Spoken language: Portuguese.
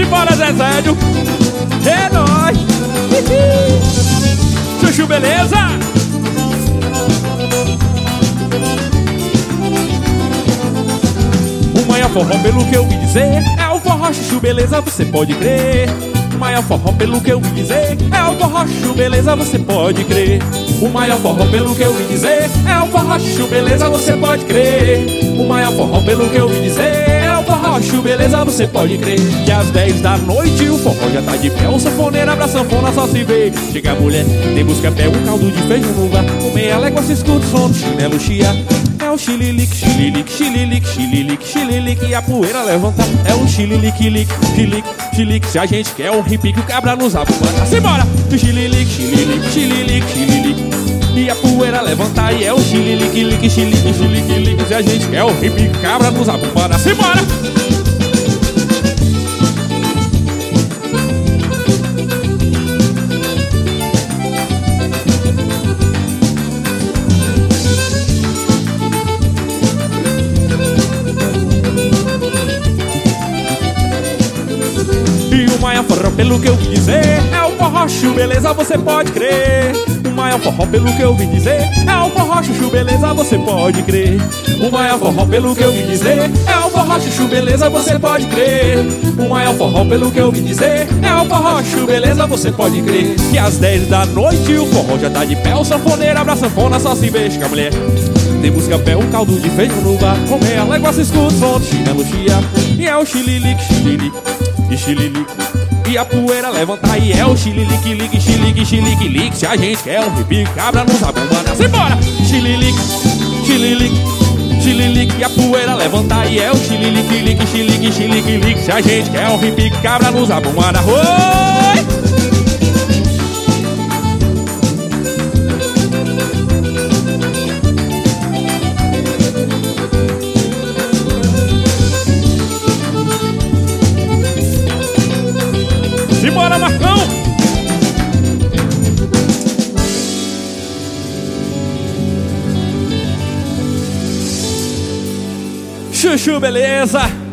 Simbora, Zezédio. É nóis. Chuchu, beleza? O maior forró, pelo que eu ouvi dizer, é o forró chuchu, beleza, você pode crer. O maior forró, pelo que eu ouvi dizer, é o forró chuchu, beleza, você pode crer. O maior forró, pelo que eu ouvi dizer, é o forró chuchu, beleza, você pode crer. O maior forró, pelo que eu ouvi dizer, é o forró chuchu, beleza, você pode crer. Que às 10 da noite o forró já tá de pé, o sanfoneiro abre a sanfona, só se vê. Chega a mulher, tem busca pé, um caldo de feijão no bar. Com meia légua se escuta o som do chinelo chia. É o xililique, xililique, xililique, xililique, xililique. E a poeira levanta, é o xililique, lique, xilique, xilique. Se a gente quer um repique, o cabra nos abumana. Simbora! Xililique, xililique, xililique, xililique. E a poeira levanta, e é o xililique, lique, xilique, xilique, lique. Se a gente quer um repique, o cabra nos abumana. Simbora! E o maior forró, pelo que eu ouvi dizer, é o forró chuchu, beleza, você pode crer. O maior forró, pelo que eu ouvi dizer, é o forró chuchu, beleza, você pode crer. O maior forró, pelo que eu ouvi dizer, é o forró chuchu, beleza, você pode crer. O maior forró, pelo que eu ouvi dizer, é o forró chuchu, beleza, você pode crer. Que às 10 da noite o forró já tá de pé, o sanfoneiro abre a sanfona, só se vê. Chega a mulher, tem busca pé, um caldo de feijão no bar. Com meia légua se escuta o som do chinelo chia. E é o xililique, xililique, e xililique. E a poeira levanta, e é o xililique, lique, xilique, xilique, lique. Se a gente quer um repique, cabra nos abumana. Simbora! Xililique, xililique, xililique. E a poeira levanta, e é o xililique, lique, xilique, xilique, lique. Se a gente quer um repique, cabra nos abumana. Oi! Simbora, Marcão! Chuchu, beleza?